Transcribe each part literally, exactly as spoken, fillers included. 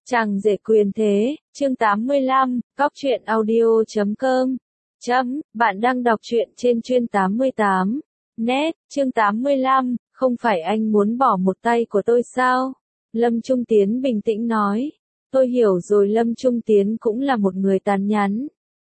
Chàng rể quyền thế, chương tám mươi lăm, cóc truyện audio chấm com. Chấm, bạn đang đọc truyện trên chuyên tám mươi tám. Net, chương tám mươi lăm, không phải anh muốn bỏ một tay của tôi sao? Lâm Trung Tiến bình tĩnh nói. Tôi hiểu rồi, Lâm Trung Tiến cũng là một người tàn nhẫn.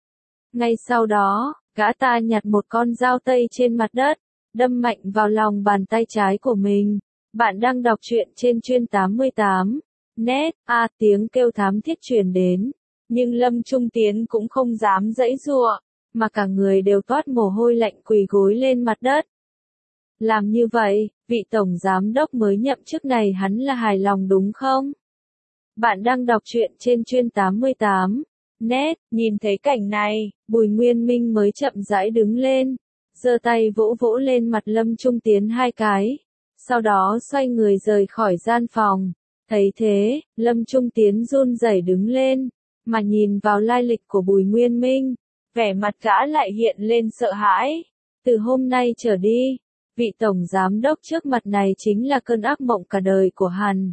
Ngay sau đó, gã ta nhặt một con dao tây trên mặt đất, đâm mạnh vào lòng bàn tay trái của mình. Bạn đang đọc truyện trên chuyên tám mươi tám. Net, a à, tiếng kêu thảm thiết truyền đến, nhưng Lâm Trung Tiến cũng không dám giãy giụa, mà cả người đều toát mồ hôi lạnh quỳ gối lên mặt đất. Làm như vậy, vị tổng giám đốc mới nhậm chức này hắn là hài lòng đúng không? Bạn đang đọc truyện trên chuyên tám mươi tám. Net, nhìn thấy cảnh này, Bùi Nguyên Minh mới chậm rãi đứng lên, giơ tay vỗ vỗ lên mặt Lâm Trung Tiến hai cái, sau đó xoay người rời khỏi gian phòng. Thấy thế, Lâm Trung Tiến run rẩy đứng lên, mà nhìn vào lai lịch của Bùi Nguyên Minh, vẻ mặt gã lại hiện lên sợ hãi. Từ hôm nay trở đi, vị tổng giám đốc trước mặt này chính là cơn ác mộng cả đời của hắn.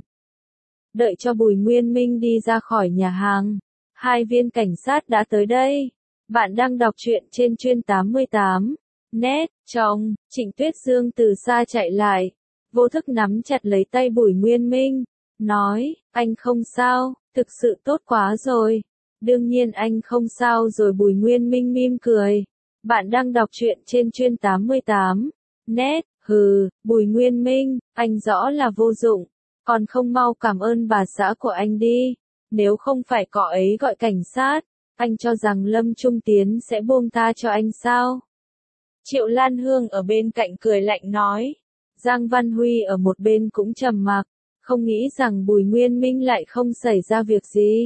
Đợi cho Bùi Nguyên Minh đi ra khỏi nhà hàng, hai viên cảnh sát đã tới đây. Bạn đang đọc truyện trên chuyên tám mươi tám. Net, chồng, Trịnh Tuyết Dương từ xa chạy lại, vô thức nắm chặt lấy tay Bùi Nguyên Minh. Nói, anh không sao, thực sự tốt quá rồi. Đương nhiên anh không sao rồi, Bùi Nguyên Minh mỉm cười. Bạn đang đọc truyện trên chuyên tám mươi tám. Net, hừ, Bùi Nguyên Minh, anh rõ là vô dụng. Còn không mau cảm ơn bà xã của anh đi. Nếu không phải cọ ấy gọi cảnh sát, anh cho rằng Lâm Trung Tiến sẽ buông tha cho anh sao? Triệu Lan Hương ở bên cạnh cười lạnh nói. Giang Văn Huy ở một bên cũng trầm mặc. Không nghĩ rằng Bùi Nguyên Minh lại không xảy ra việc gì.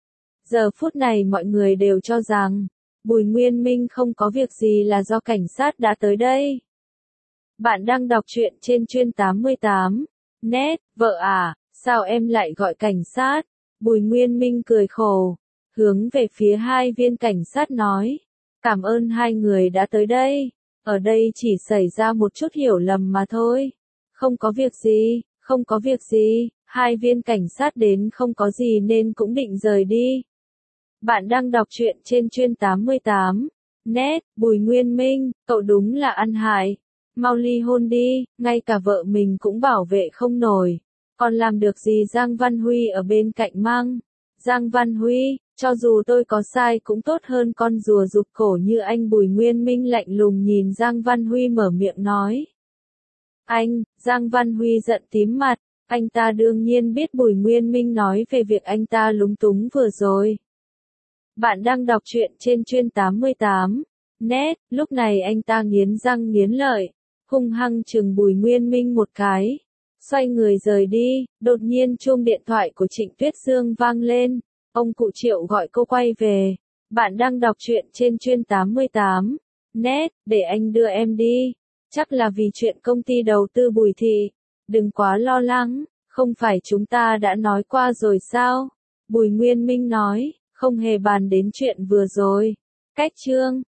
Giờ phút này mọi người đều cho rằng, Bùi Nguyên Minh không có việc gì là do cảnh sát đã tới đây. Bạn đang đọc truyện trên chuyên tám mươi tám. Net, vợ à, sao em lại gọi cảnh sát? Bùi Nguyên Minh cười khổ, hướng về phía hai viên cảnh sát nói. Cảm ơn hai người đã tới đây. Ở đây chỉ xảy ra một chút hiểu lầm mà thôi. Không có việc gì. Không có việc gì, hai viên cảnh sát đến không có gì nên cũng định rời đi. Bạn đang đọc truyện trên chuyên tám mươi tám. Net, Bùi Nguyên Minh, cậu đúng là ăn hại. Mau ly hôn đi, ngay cả vợ mình cũng bảo vệ không nổi. Còn làm được gì? Giang Văn Huy ở bên cạnh mang. Giang Văn Huy, cho dù tôi có sai cũng tốt hơn con rùa rụt cổ như anh. Bùi Nguyên Minh lạnh lùng nhìn Giang Văn Huy mở miệng nói. Anh, Giang Văn Huy giận tím mặt, anh ta đương nhiên biết Bùi Nguyên Minh nói về việc anh ta lúng túng vừa rồi. Bạn đang đọc truyện trên chuyên tám mươi tám. Net, lúc này anh ta nghiến răng nghiến lợi, hung hăng chừng Bùi Nguyên Minh một cái, xoay người rời đi. Đột nhiên chuông điện thoại của Trịnh Tuyết Dương vang lên, ông cụ Triệu gọi cô quay về. Bạn đang đọc truyện trên chuyên tám mươi tám. Net, để anh đưa em đi. Chắc là vì chuyện công ty đầu tư Bùi Thị. Đừng quá lo lắng, không phải chúng ta đã nói qua rồi sao? Bùi Nguyên Minh nói, không hề bàn đến chuyện vừa rồi. Cách chương